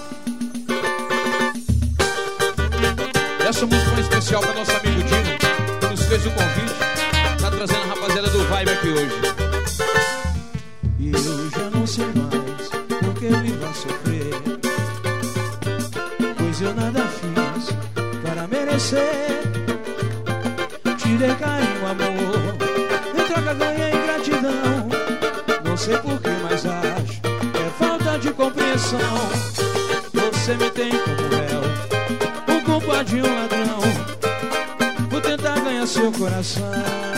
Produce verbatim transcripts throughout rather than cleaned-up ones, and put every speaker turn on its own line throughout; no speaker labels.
Essa música é especial para nosso amigo Dino, que nos fez o convite. Tá trazendo a rapaziada do Vibe aqui hoje.
E eu já não sei mais por que vivo a sofrer, pois eu nada fiz para merecer. Te dei carinho, amor, em troca ganhei ingratidão. Não sei por que, mas acho que é falta de compreensão. Você me tem como réu, o culpa de um ladrão, por tentar ganhar seu coração.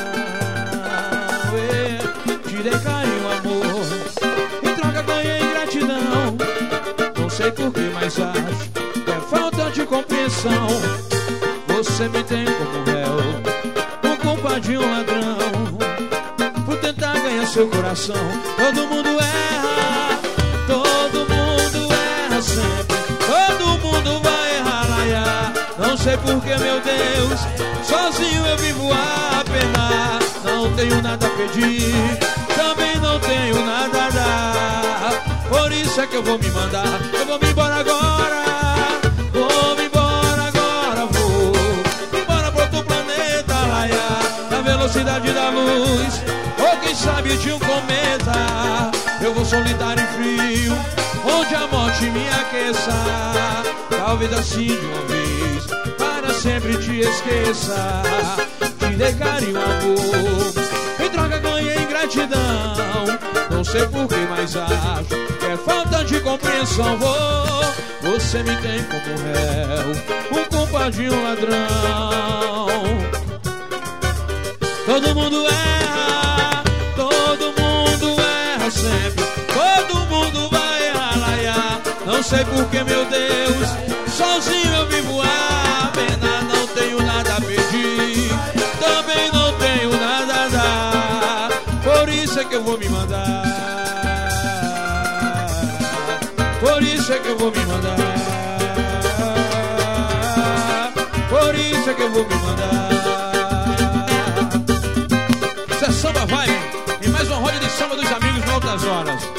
É, te dei carinho, amor, em troca ganhei ingratidão. Não sei por que, mas acho que é falta de compreensão. Você me tem como réu, por culpa de um ladrão, por tentar ganhar seu coração. Todo mundo erra, todo mundo erra sempre, todo mundo vai errar, laia. Não sei por que, meu Deus, sozinho eu vivo a penar. Não tenho nada a pedir, também não tenho nada a dar. Por isso é que eu vou me mandar, eu vou me embora agora. Vou me embora agora, vou embora pra outro planeta, laia, na velocidade da luz, ou quem sabe de um cometa. Eu vou solitário e frio, onde a morte me aqueça. Talvez assim de uma vez, para sempre te esqueça. Te dei carinho, amor, em troca ganhei ingratidão. Não sei por que, mas acho que é falta de compreensão. Vou, você me tem como réu, por culpa de um ladrão. Todo mundo erra, todo mundo erra sempre, todo mundo vai errar, laia. Não sei por que, meu Deus, sozinho eu vivo a pena. Não tenho nada a pedir, também não tenho nada a dar. Por isso é que eu vou me mandar, por isso é que eu vou me mandar, por isso é que eu vou me mandar. Isso é Samba Vibe e mais uma roda de samba dos amigos em altas horas.